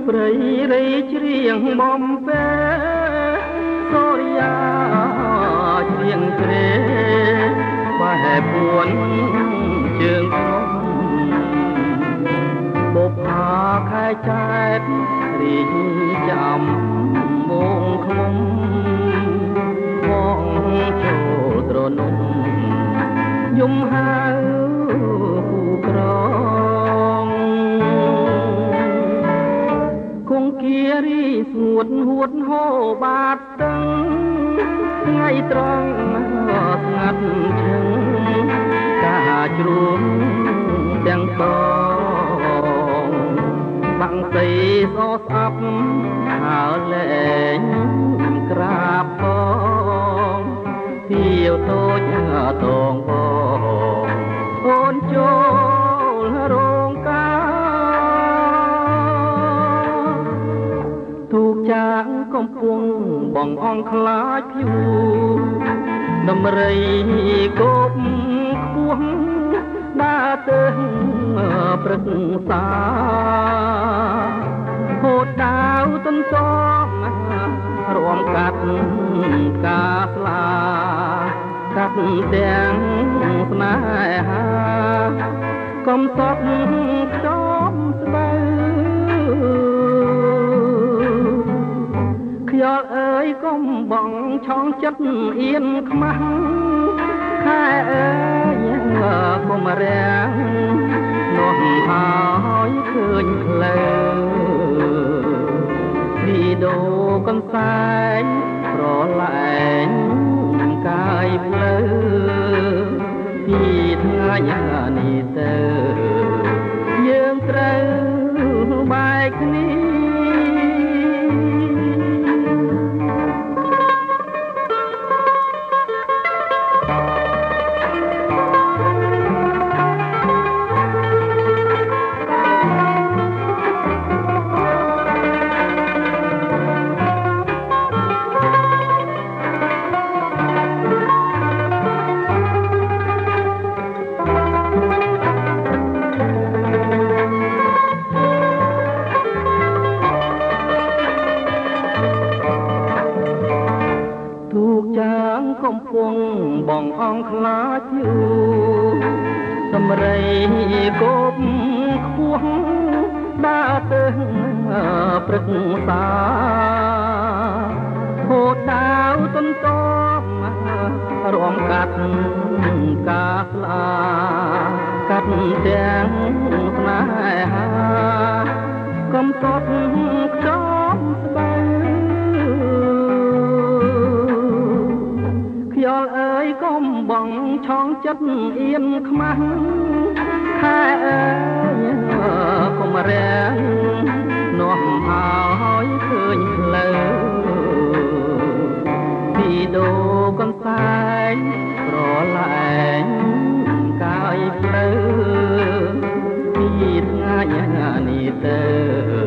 ព្រៃរៃច្រៀងបំពេសូរិយាច្រៀងក្រេបែបពួនជើងក្នុងបុប្ផាខែចែករីកចាំវងក្នុងបងចូលត្រនំយំហៅគូក្រងគង្គារីស្ងួតហួតហូរបាតទឹកថ្ងៃត្រង់ស្ងាត់ឈឹងការជ្រួងទាំងសងបាំងសីសស្អាប់ហើលែងក្រាបផងទាវតូចតងបងអូនចូលរោងការទូកចាងកំពុងបងអងខ្លាចភួដំរីគប់ខ្ពស់ដើរទៅព្រឹកសាហូតដាវទន្សំរួមកាត់ការស្លាកាត់ទាំងស្នេហាកំសត់ខ្ចប់ស្បូវខ្យល់អើយកុំបងឆងចិត្តអៀនខ្មាស់ខែអើយកុំរាំងនោះហើយឃើញផ្លូវពីដូកន្សែងប្រឡែងកាយផ្លូវពីថ្ងៃនេះទៅយើងត្រូវបែកគ្នាកំពុងបងអងខ្លាចយូរដំរីគប់ខ្ពស់ដើរទៅព្រឹកសាហូតដាវទន្សំរួមកាត់ការស្លាកាត់ទាំងស្នេហាកំសត់ខ្ចប់ស្បូវខ្យល់អើយកុំបងឆងចិត្តអៀនខ្មាស់ខែអើយកុំរាំងនោះហើយឃើញផ្លូវពីដូកន្សែងប្រឡែងកាយផ្លូវពីថ្ងៃនេះទៅ